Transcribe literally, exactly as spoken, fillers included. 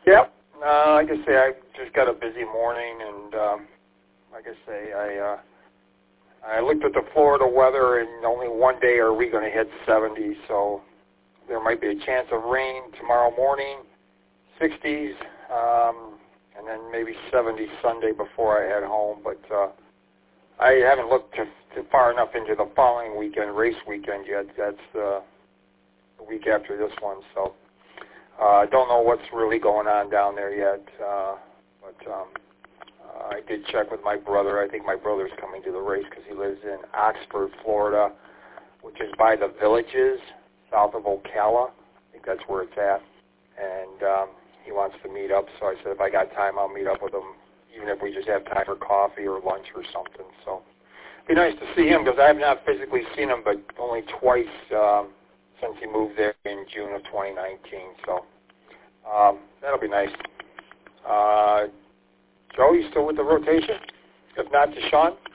Yep. Uh, like I say, I just got a busy morning, and um, like I say, I uh, I looked at the Florida weather, and only one day are we going to hit seventy, so there might be a chance of rain tomorrow morning, sixties, um, and then maybe seventy Sunday before I head home. But uh, I haven't looked to, to far enough into the following weekend, race weekend yet. That's the, the week after this one, so I uh, don't know what's really going on down there yet. Uh, but um, uh, I did check with my brother. I think my brother's coming to the race because he lives in Oxford, Florida, which is by the Villages, south of Ocala. I think that's where it's at. And um, he wants to meet up, so I said if I got time, I'll meet up with him, even if we just have time for coffee or lunch or something. So it'd be nice to see him because I have not physically seen him, but only twice um, since he moved there in June of twenty nineteen. So um, that'll be nice. Uh, Joe, you still with the rotation? If not, to Sean?